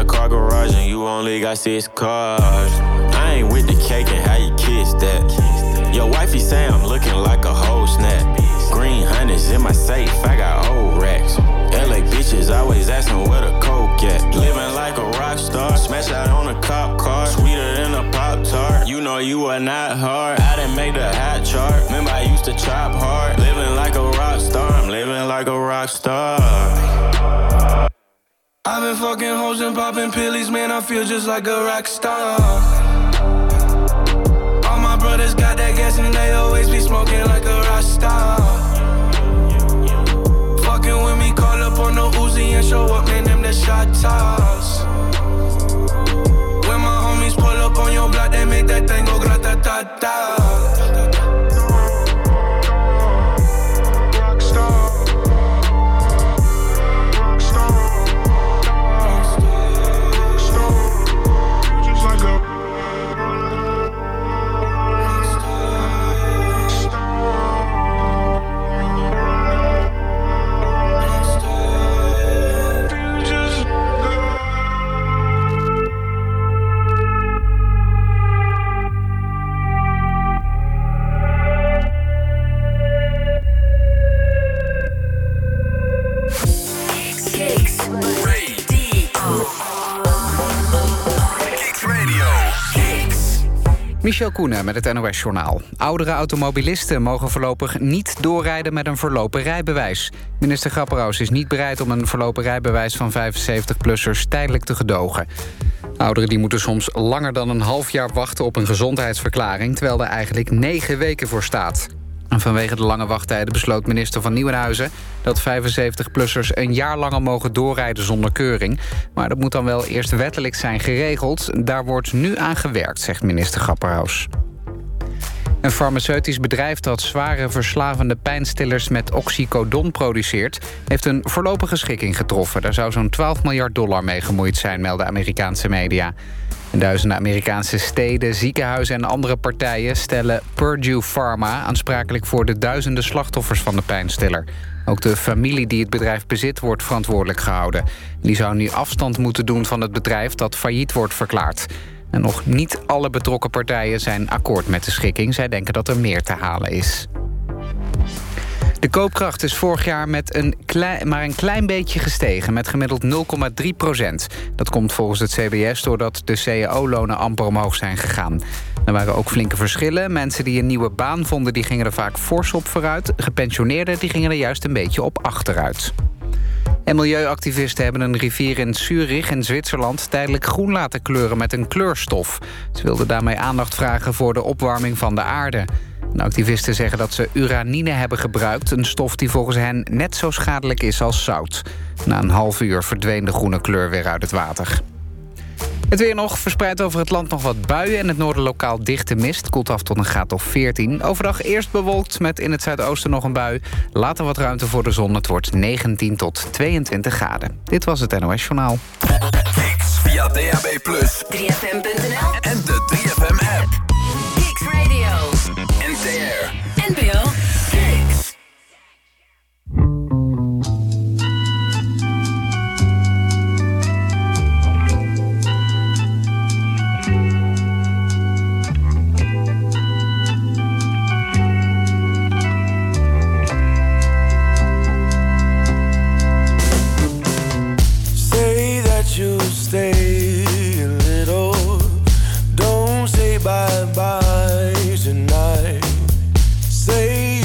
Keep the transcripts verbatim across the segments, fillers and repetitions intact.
a car garage and you only got six cars. I ain't with the cake and how you kiss that. Your wifey say I'm looking like a whole snap. Green hundreds in my safe, I got old racks. L A bitches always asking where the coke at. Living like a rock star, smash out on a cop car. Sweeter than a Pop-Tart, you know you are not hard. I didn't make the hot chart, remember I used to chop hard. Living like a rock star, I'm living like a rock star. I've been fucking hoes and popping pillies, man, I feel just like a rock star. All my brothers got that gas and they always be smoking like a rock star. Fucking with me, call up on the Uzi and show up, man, them the shot toss. When my homies pull up on your block, they make that thing go grata-ta-ta. Michel Koenen met het N O S-journaal. Oudere automobilisten mogen voorlopig niet doorrijden met een verlopen rijbewijs. Minister Grapperhaus is niet bereid om een verlopen rijbewijs van vijfenzeventig-plussers tijdelijk te gedogen. Ouderen die moeten soms langer dan een half jaar wachten op een gezondheidsverklaring, terwijl er eigenlijk negen weken voor staat. En vanwege de lange wachttijden besloot minister van Nieuwenhuizen dat vijfenzeventig-plussers een jaar langer mogen doorrijden zonder keuring. Maar dat moet dan wel eerst wettelijk zijn geregeld. Daar wordt nu aan gewerkt, zegt minister Grapperhaus. Een farmaceutisch bedrijf dat zware verslavende pijnstillers met oxycodon produceert, heeft een voorlopige schikking getroffen. Daar zou zo'n twaalf miljard dollar mee gemoeid zijn, melden Amerikaanse media. En duizenden Amerikaanse steden, ziekenhuizen en andere partijen stellen Purdue Pharma aansprakelijk voor de duizenden slachtoffers van de pijnstiller. Ook de familie die het bedrijf bezit wordt verantwoordelijk gehouden. Die zou nu afstand moeten doen van het bedrijf dat failliet wordt verklaard. En nog niet alle betrokken partijen zijn akkoord met de schikking. Zij denken dat er meer te halen is. De koopkracht is vorig jaar met een klein, maar een klein beetje gestegen, met gemiddeld nul komma drie procent. Dat komt volgens het C B S doordat de C A O-lonen amper omhoog zijn gegaan. Er waren ook flinke verschillen. Mensen die een nieuwe baan vonden, die gingen er vaak fors op vooruit. Gepensioneerden die gingen er juist een beetje op achteruit. En milieuactivisten hebben een rivier in Zurich in Zwitserland tijdelijk groen laten kleuren met een kleurstof. Ze wilden daarmee aandacht vragen voor de opwarming van de aarde. De activisten zeggen dat ze uranine hebben gebruikt, een stof die volgens hen net zo schadelijk is als zout. Na een half uur verdween de groene kleur weer uit het water. Het weer nog, verspreid over het land nog wat buien en het noorden lokaal dichte mist. Koelt af tot een graad of veertien. Overdag eerst bewolkt met in het zuidoosten nog een bui. Later wat ruimte voor de zon. Het wordt negentien tot tweeëntwintig graden. Dit was het N O S-journaal. Kicks via D A B plus, drie F M punt N L en de drie F M-app. Kicks Radio. N T R. N P O. Kicks. You stay a little, don't say bye-bye tonight. Say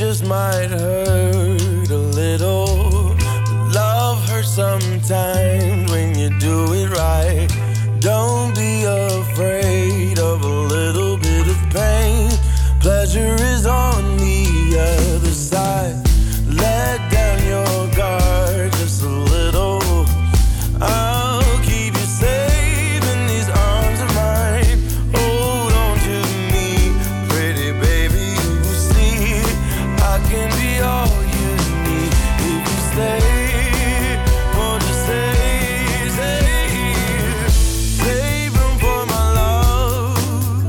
just might hurt a little. Love hurts sometimes when you do it right. Don't be afraid of a little bit of pain. Pleasure is on the other side. Let down your guard just a little. I'll keep you safe in these arms of mine. Hold on to me, pretty baby. You see, I can be all you need if you stay. Won't you stay, stay here? Save room for my love.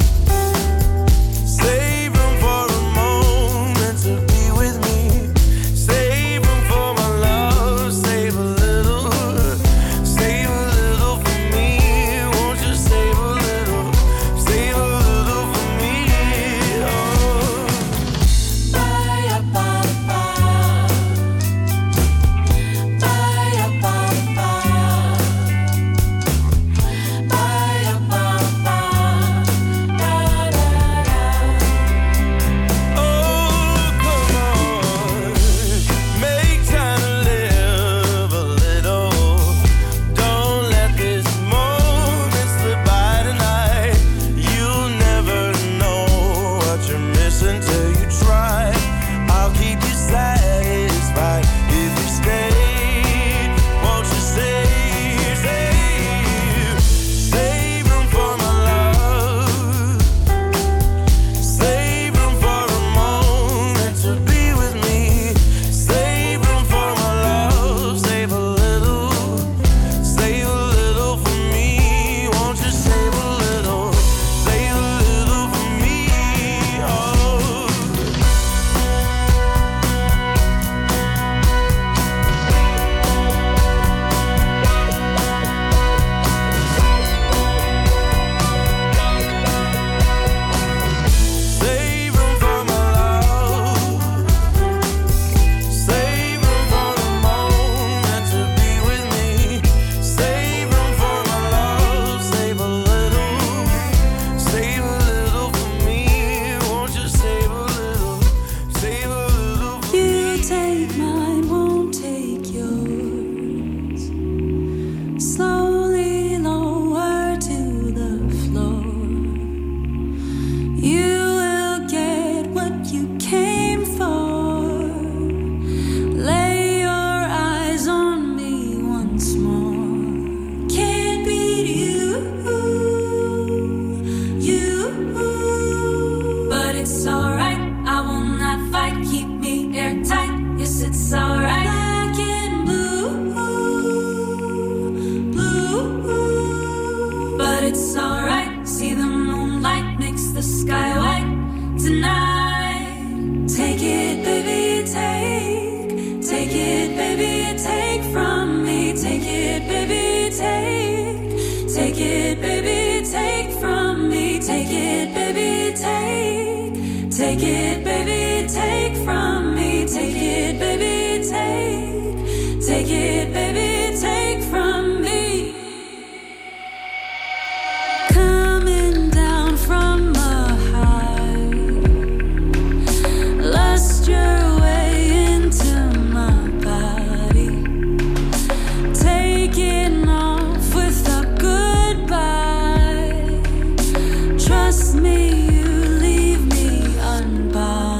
Save room for a moment to be with me. Save room for my love. Save a little. Save a little for me. Won't you save a little? Save a little for me. Oh. Bye, bye, bye. Bye, bye, bye. Bye, bye, bye. Da, da, da. Oh, come on. Make time to live a little. Don't let this moment slip by tonight. You'll never know what you're missing till you try. I'll keep you satisfied if you stay. Won't you stay, stay? Save room for my love. Save room for a moment to be with me. Save room for my love. Save a little. Save a little for me. Won't you save a little? Save a little for me. Oh. Save room for my love. Save room for a moment to be with me. Save room for my love. Save a little. Save a little for me. Won't you save a little? Save a little for You me. take mine, won't take yours. Slowly lower to the floor. You will get what you came for. Lay your eyes on me once more. Can't beat you, you. But it's alright, I will not fight. Keep me airtight, yes, it's alright. Black and blue, blue. But it's alright, see the moonlight makes the sky white tonight. Take it, baby, take. Take it, baby, take from me. Take it, baby, take. Take it, baby, take from me. Take it, baby, take. Take it, baby, take from me. Take it, baby, take. Take it, baby, take from me. Coming down from a high, lust your way into my body, taking off with a goodbye. Trust me, you leave me unbothered.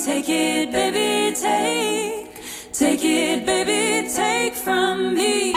take it, baby, take. Take it, baby, take from me.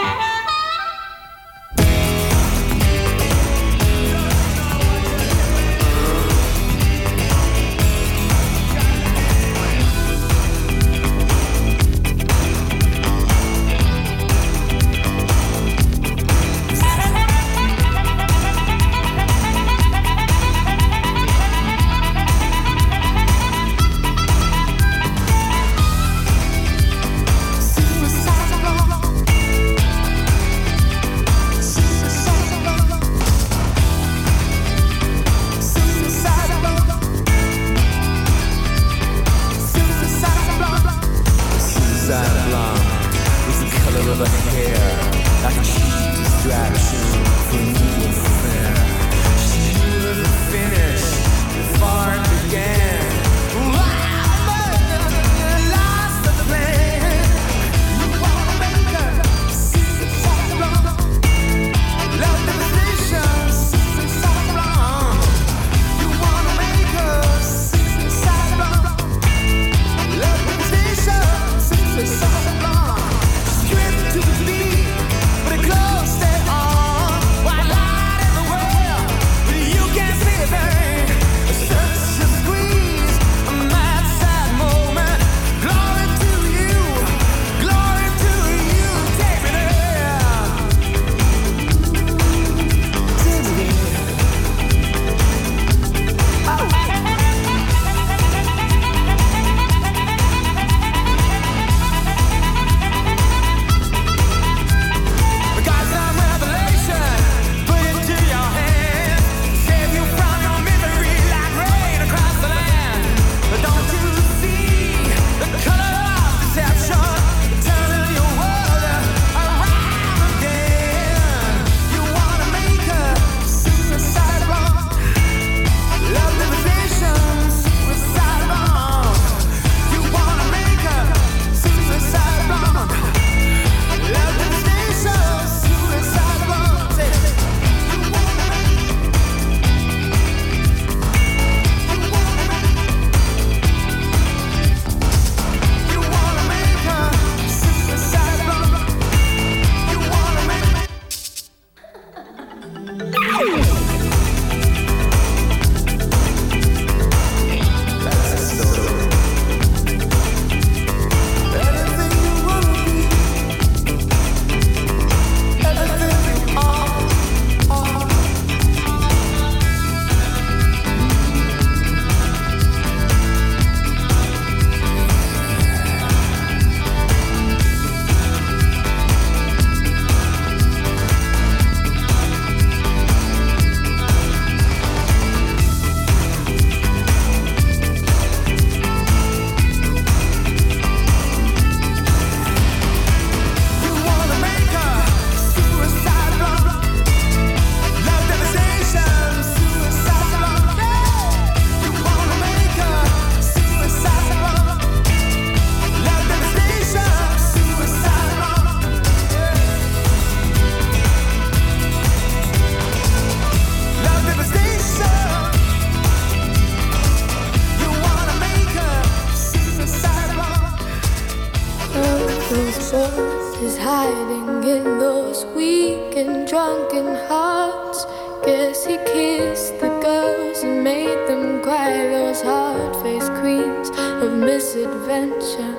is hiding in those weak and drunken hearts. Guess he kissed the girls and made them cry, those hard-faced queens of misadventure.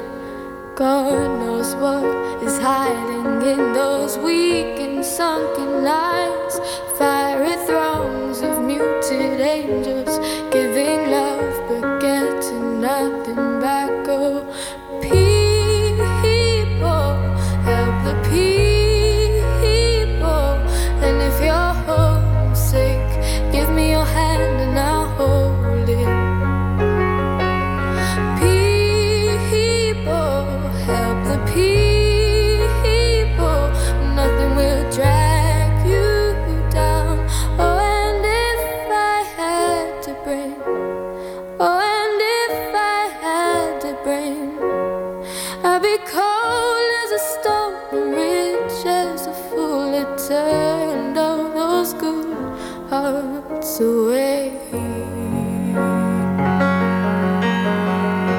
God knows what is hiding in those weak and sunken eyes. Fiery throngs of muted angels giving love but getting nothing back. Oh, people, help the people. And if you're homesick, give me your hand and I'll hold it. People, help the people. Nothing will drag you down. Oh, and if I had to bring, oh, and if I had to bring, I'd be cold as a stone and rich as a fool. It turned all those good hearts away.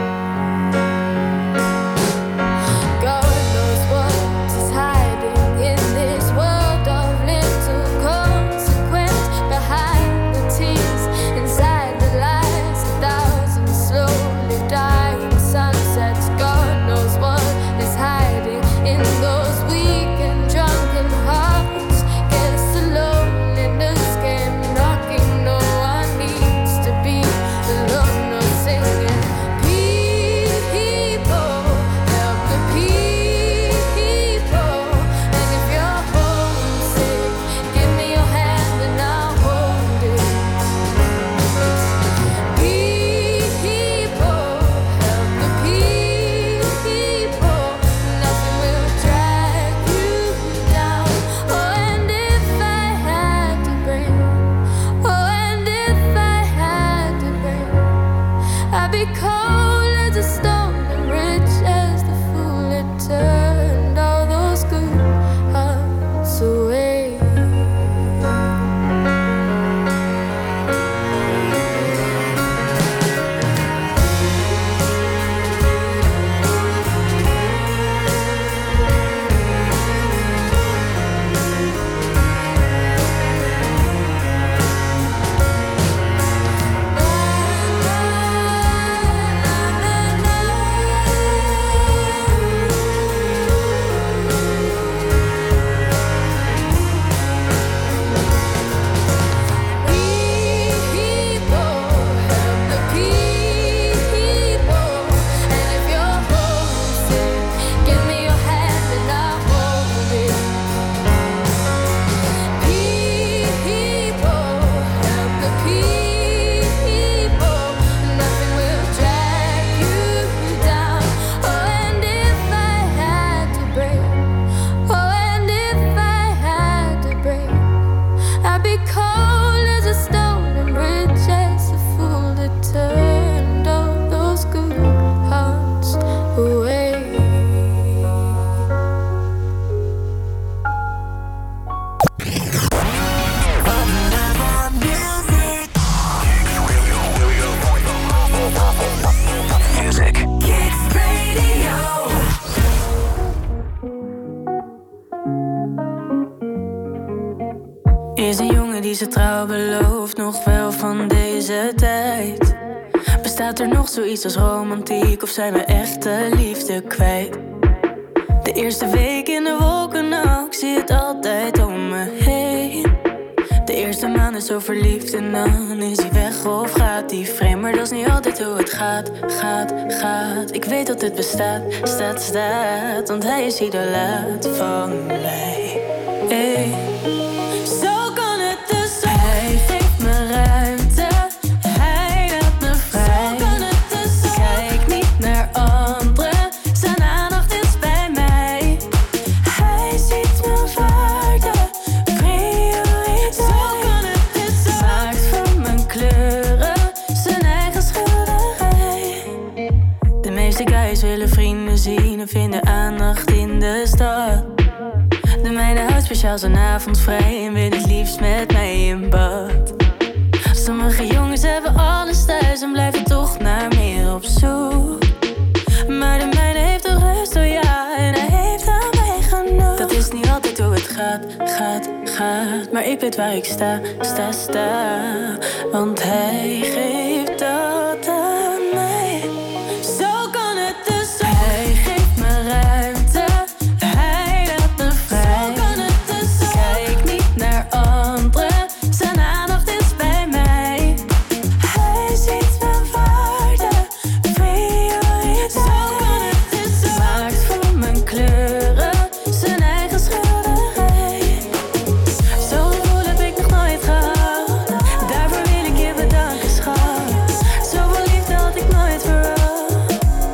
jongen die ze trouw belooft, nog wel van deze tijd? Bestaat er nog zoiets als romantiek, of zijn we echte liefde kwijt? De eerste week in de wolken, nou, ik zie het altijd om me heen. De eerste maand is zo verliefd en dan is hij weg of gaat hij vreemd. Maar dat is niet altijd hoe het gaat, gaat, gaat. Ik weet dat het bestaat, staat, staat, want hij is idolaat van mij. Hey. Zo kan het dus zijn. Hij geeft me ruimte, hij laat me vrij. Zo kan het dus zijn. Kijk niet naar anderen, zijn aandacht is bij mij. Hij ziet mijn waarde, prioriteit. Zo kan het dus zijn. Maakt van mijn kleuren zijn eigen schilderij. De meeste guys willen vrienden zien en vinden aandacht in de stad. De mijne houdt speciaal zijn avond vrij en wil het liefst met mij in bad. Sommige jongens hebben alles thuis en blijven toch naar meer op zoek. Maar de mijne heeft de rust, oh ja, en hij heeft aan mij genoeg. Dat is niet altijd hoe het gaat, gaat, gaat. Maar ik weet waar ik sta, sta, sta. Want hij geeft dat aan mij. Zo kan het dus zijn. Hij geeft me ruimte, hij laat me vrij. Zo kan het dus zijn. Kijk niet naar anderen, zijn aandacht is bij mij. Hij ziet mijn waarde, prioriteit. Zo kan het dus zijn. Maakt van mijn kleuren zijn eigen schilderij. Zo'n gevoel heb ik nog nooit gehad. Daarvoor wil ik je bedanken, schat. Zoveel liefde had ik nooit verwacht.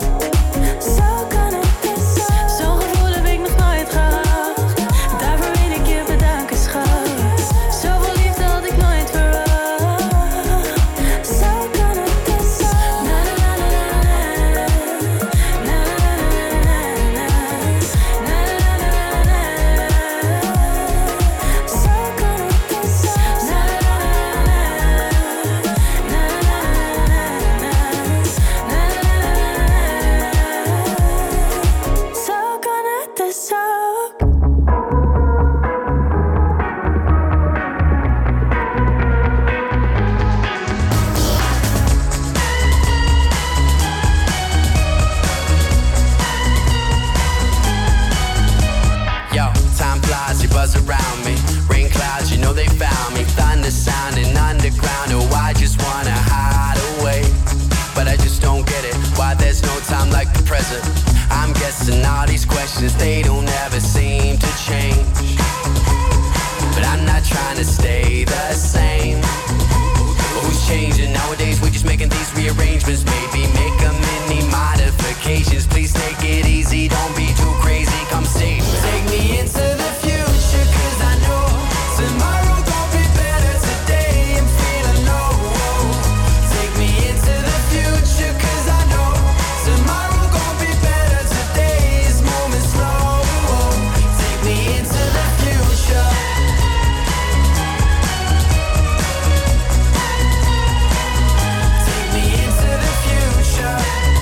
Zo kan het dus zijn. Zo'n gevoel heb ik nog nooit gehad. Daarvoor wil ik je bedanken, schat. Zoveel liefde had ik nooit verwacht. Zo kan het dus zijn. Na na na na na na na na na na. Zo kan het dus zijn. Na na na na na na. Zo kan het dus ook. Yo, time flies, you buzz around me. Rain clouds, you know they found me. Thunder sounding underground. Oh, I just wanna hide away, but I just don't get it. Why there's no time like the present? I'm guessing all these questions, they don't ever seem to change. But I'm not trying to stay the same. But who's changing? Nowadays we're just making these rearrangements. Maybe make a mini modifications. Please take it easy, don't be too crazy. Come save me. Take me into the future, cause I know tomorrow gon' be better today. I'm feeling low. Take me into the future, cause I know tomorrow gon' be better today. It's moving slow. Take me into the future. Take me into the future.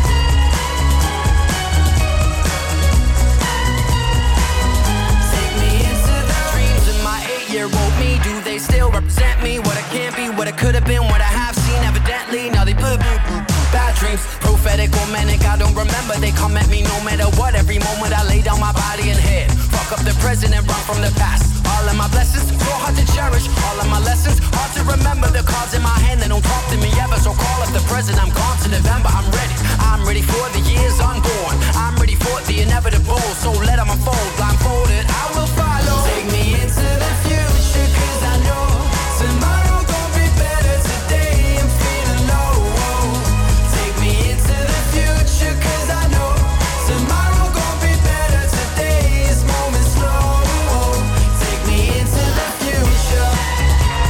Take me into the dreams of my eight-year-old me. Do they still represent me? What I can't be, what I could have been, what I have seen. Evidently, now they boo boo boo. Bad dreams, prophetic or manic, I don't remember. They come at me no matter what. Every moment I lay down my body and head. Fuck up the present and run from the past. All of my blessings, so hard to cherish. All of my lessons, hard to remember. The cards in my hand, they don't talk to me ever. So call up the present, I'm gone to November. I'm ready, I'm ready for the years unborn. I'm ready for the inevitable. So let them unfold, blindfolded, I will follow. Take me into the future, cause I know tomorrow gon' be better today. I'm feeling low. Take me into the future, cause I know tomorrow gon' be better today. It's moving slow. Take me into the future.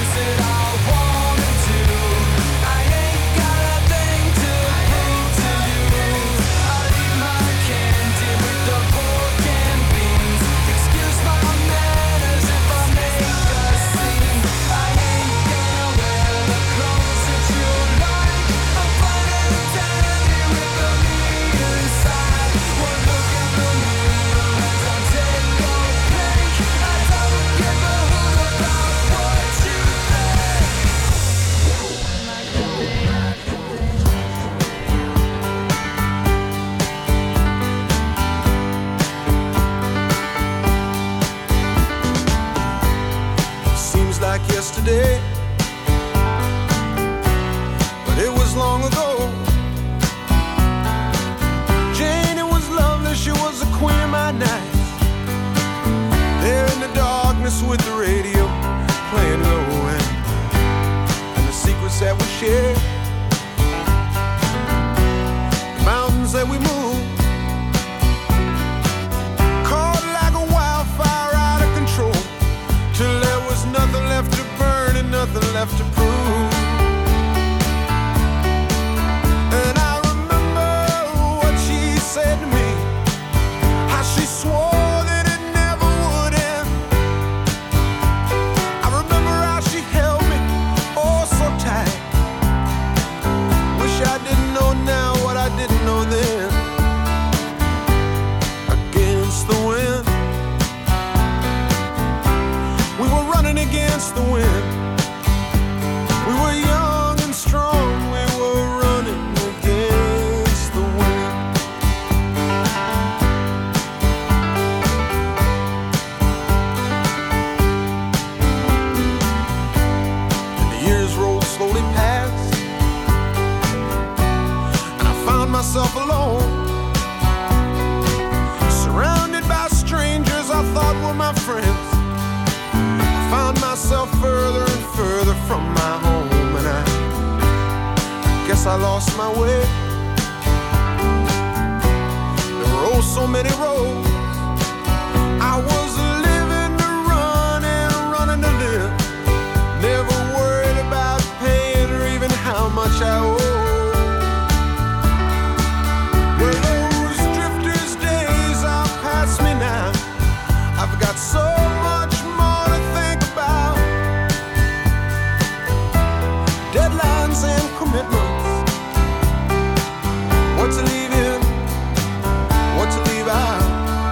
Yesterday, but it was long ago. Jane, it was lovely, she was the queen of my night. There in the darkness with the radio playing low, and, and the secrets that we shared, the mountains that we moved, caught like a wildfire out of control, till there was nothing left to burn and nothing left to prove. And I remember what she said to me, how she swore that it never would end. I remember how she held me oh so tight. Wish I didn't know now what I didn't know then. Against the wind, we were running against the wind. We were young and strong, we were running against the wind. And the years rolled slowly past, and I found myself alone, surrounded by strangers I thought were my friends. Found myself further and further from my home, and I guess I lost my way. There were oh so many roads. I was living to run and running to live, never worried about paying or even how much I owe. Well, those drifters' days are past me now. I've got so much more to think about. Deadlines and commitments, what to leave in, what to leave out.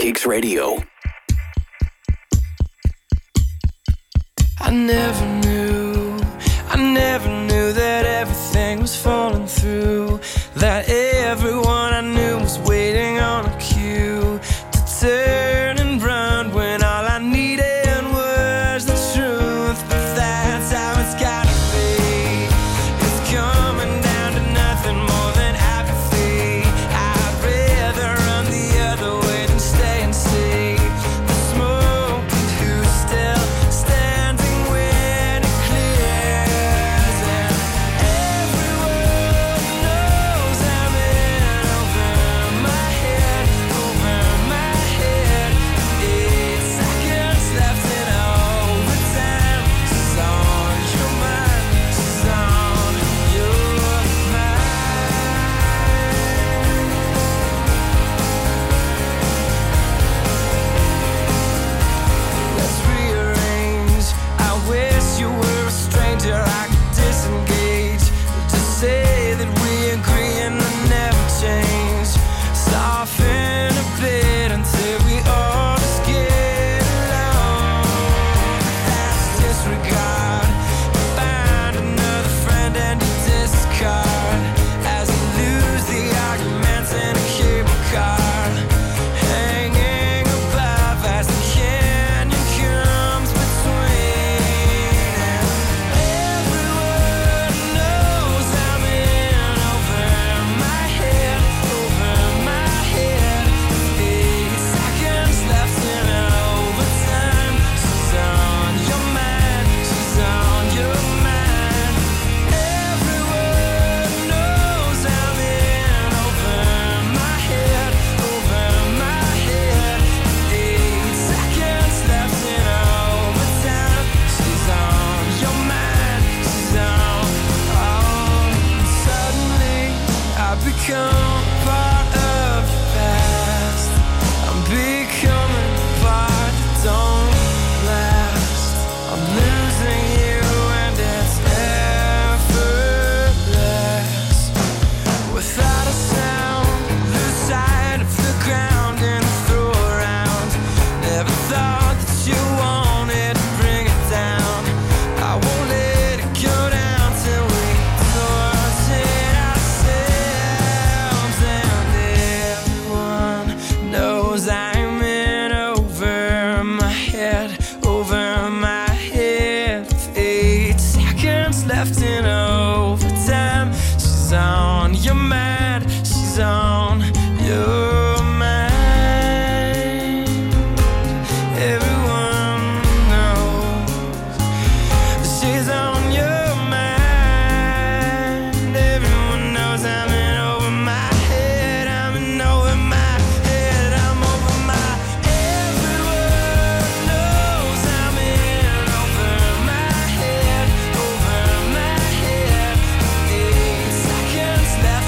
Kicks Radio. I never knew, I never knew that everything was falling through, that everyone I knew was waiting on a cue to turn and run when all I needed was the truth. But that's how it's gotta be. It's coming down to nothing more than apathy. I'd rather run the other way than stay and see the smoke and who's still standing when it clears. And everyone knows I'm in over my head, over my head. Eight seconds left in overtime. She's on your mind, she's on your mind. Let's rearrange. I wish you were a stranger I could disengage. Just say that we agree and then never change. Soften a bit until we all just get along. That's disregard. Find another friend and you discard as you lose the arguments in a cable car. Hanging above as the canyon comes between. And everyone knows I'm in over my head, over my head. Eight seconds left in overtime. She's on your mind, she's on your mind. Everyone knows I'm in over my head, over my head. Eight seconds left in overtime. She's on your mind, she's on. Oh, suddenly I become part of the past. I'm becoming part that don't last. I'm losing you and it's effortless. Without a sound, lose sight of the ground and throw around. Never thought that you wanted to bring it down. I won't let it go down till we torture ourselves. And everyone knows I'm in over my head, over my head. With eight seconds left in overtime. She's on your mind, she's on your mind. Everyone knows she's on your mind. Everyone knows I'm in over my head. I'm in over my head. I'm over my. Everyone knows I'm in over my head, over my head. Eight seconds left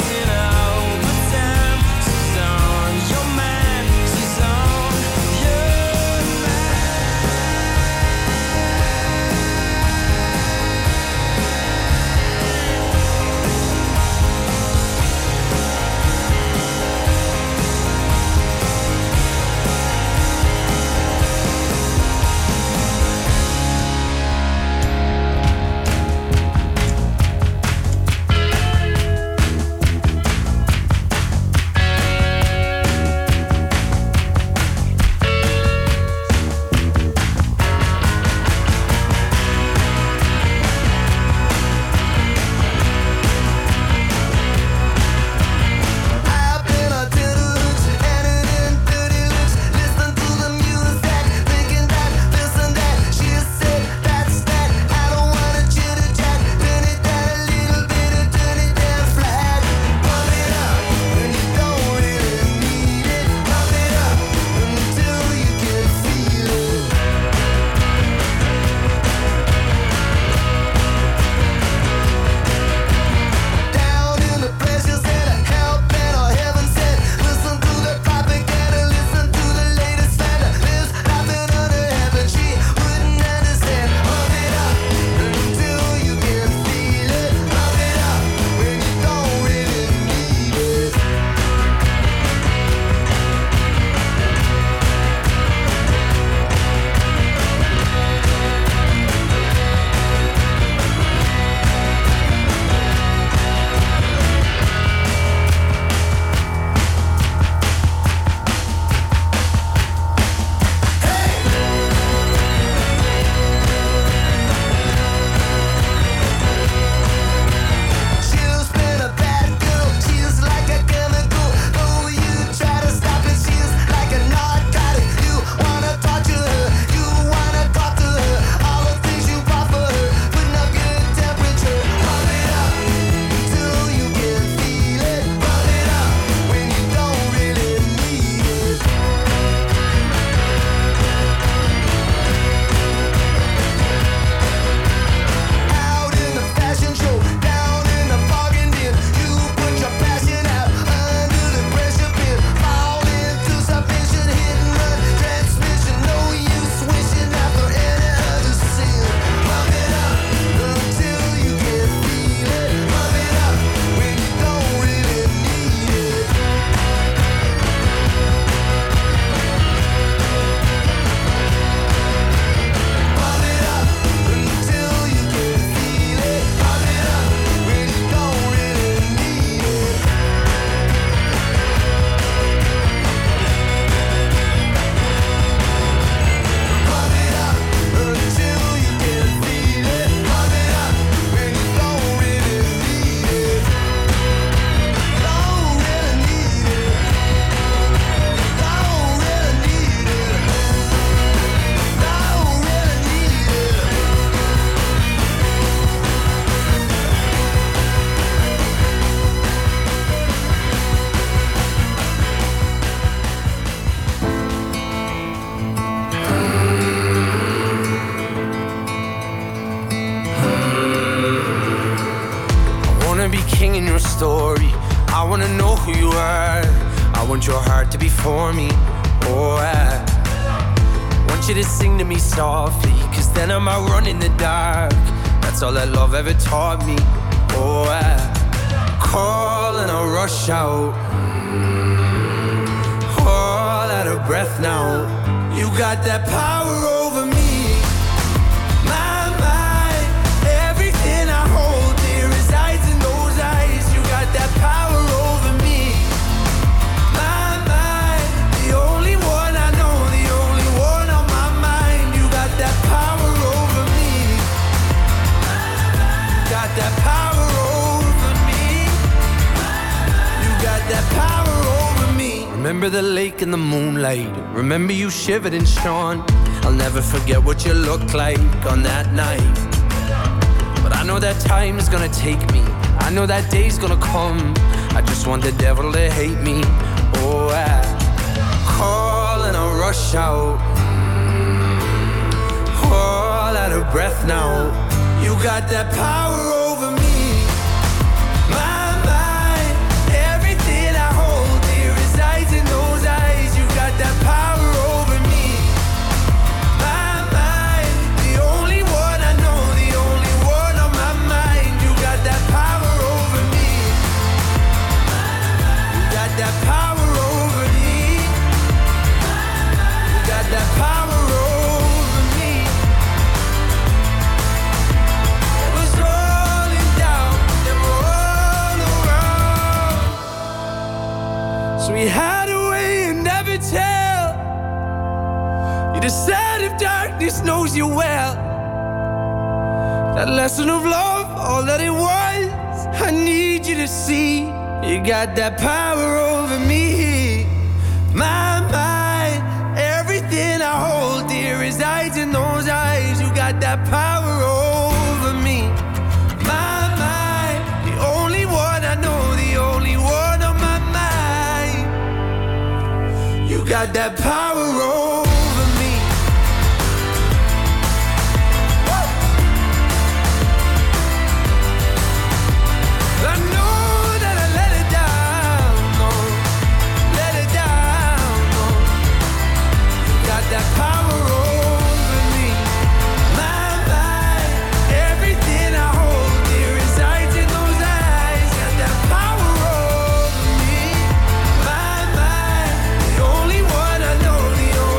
king in your story. I wanna know who you are. I want your heart to be for me. Oh, I want you to sing to me softly, cause then I might run in the dark. That's all that love ever taught me. Oh, I call and I rush out, all out of breath now. You got that power over me. My mind, everything I hold dear resides in those eyes. You got that power over me. My mind, the only one I know, the only one on my mind. You got that power over me. Got that power over me. You got that power over me. Remember the lake in the moonlight. Remember you shivered and shone. I'll never forget what you looked like on that night. But I know that time is gonna take me. I know that day's gonna come. I just want the devil to hate me. Oh, I call and I rush out, all out of breath now. You got that power over me. My mind, everything I hold dear resides in those eyes. You got that power over me. My mind, the only one I know, the only one on my mind. You got that power over me. You got that power over me. You got that power over me. It was rolling down, then roll around. So we hide away and never tell. You decide if darkness knows you well. That lesson of love, all that it was, I need you to see. You got that power over me. My mind, everything I hold dear resides in those eyes. You got that power over me. My mind, the only one I know, the only one on my mind. You got that power over me. I know that I let it down, no, let it down, no. You got that power over me. My mind, everything I hold dear resides in those eyes. Got that power over me. My mind, the only one I know, the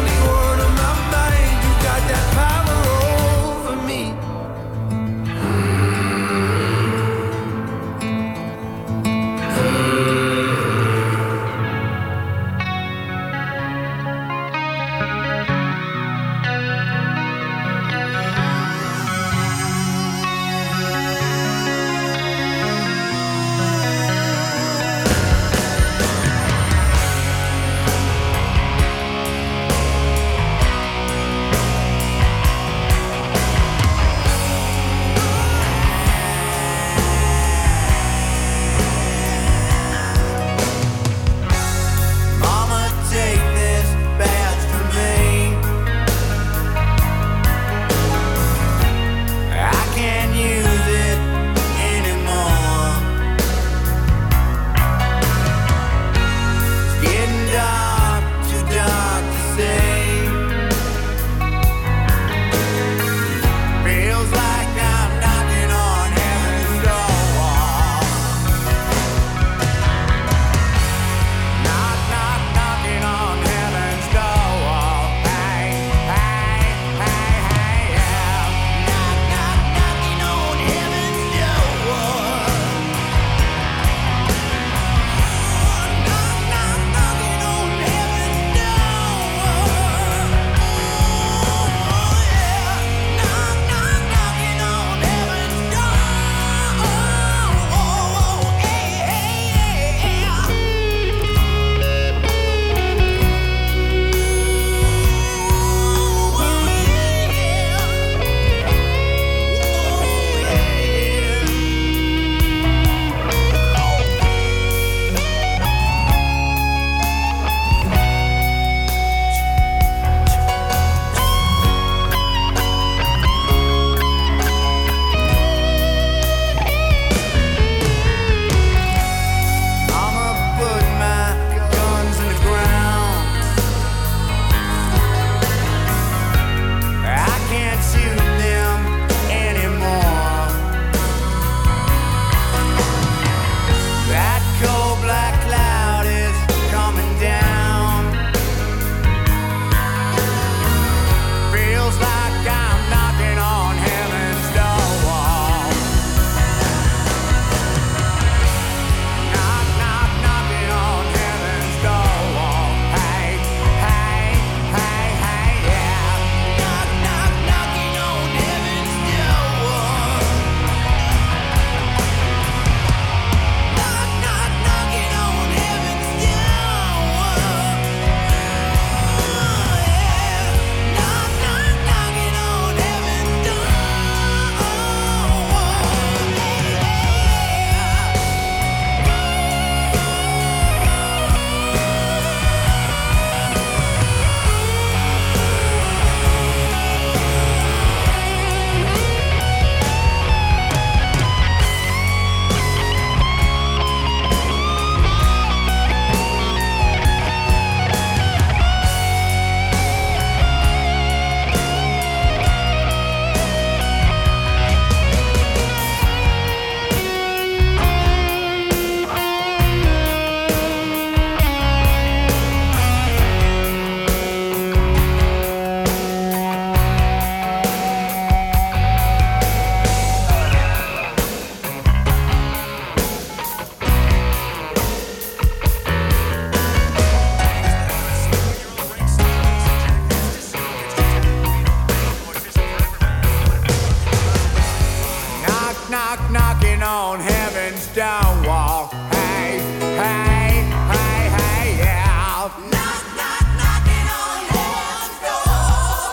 knock, knocking on heaven's stone wall. Hey, hey, hey, hey, yeah. Knock, knock, knocking on heaven's door.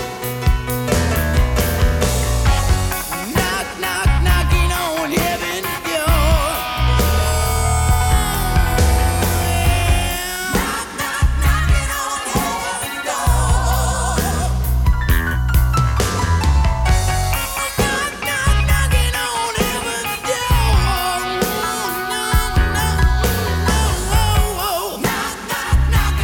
Knock, knock, knocking on heaven's door. Knock, knock, knocking on heaven's door. Knock, knock, knocking on heaven's door. No, no, no, no, no. Knock, knock, knocking on heaven's door.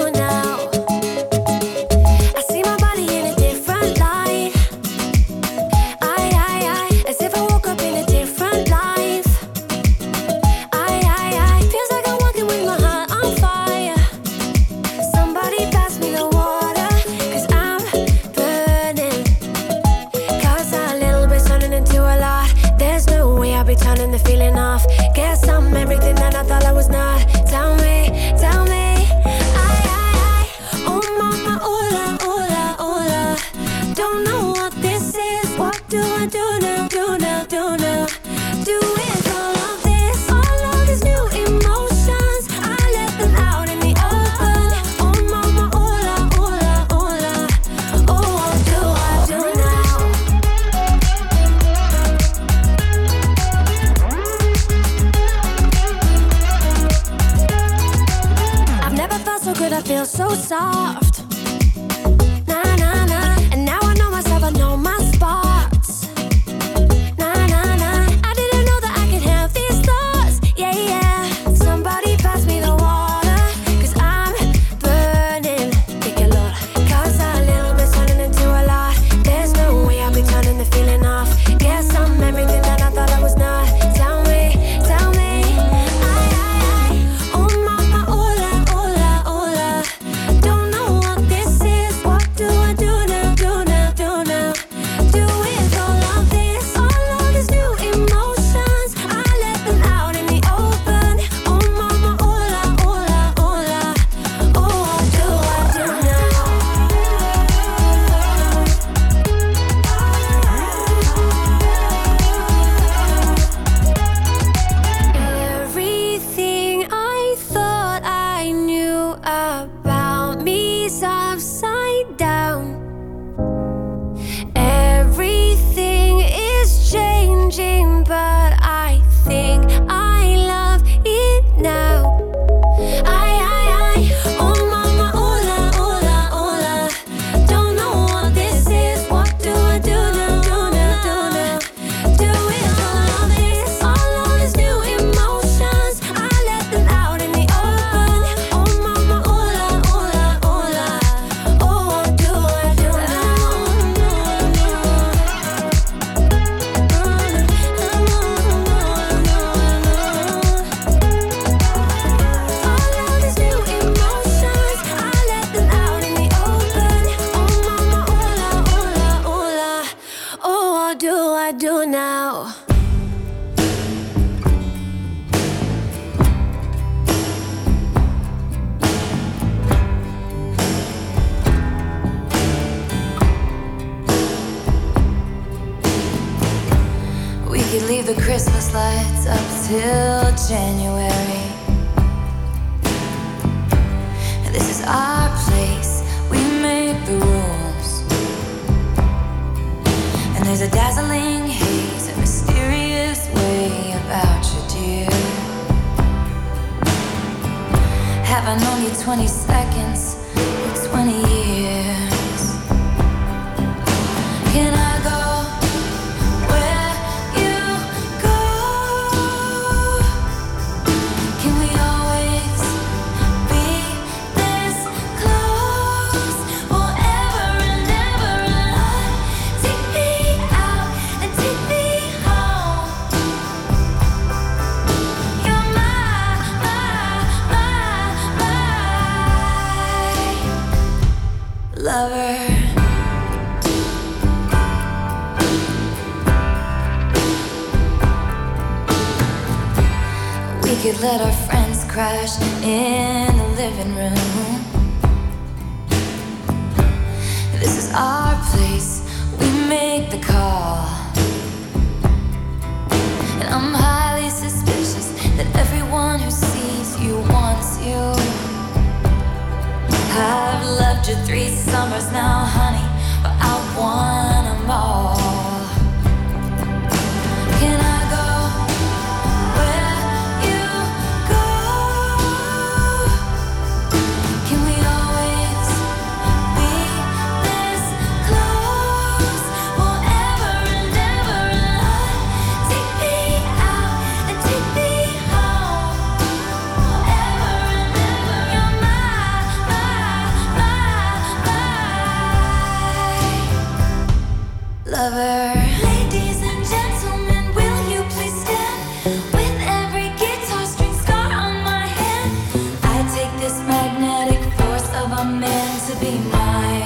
Let our friends crash in the living room. This is our place, we make the call. And I'm highly suspicious that everyone who sees you wants you. I've loved you three summers now, honey, but I want them all. Can I my be mine.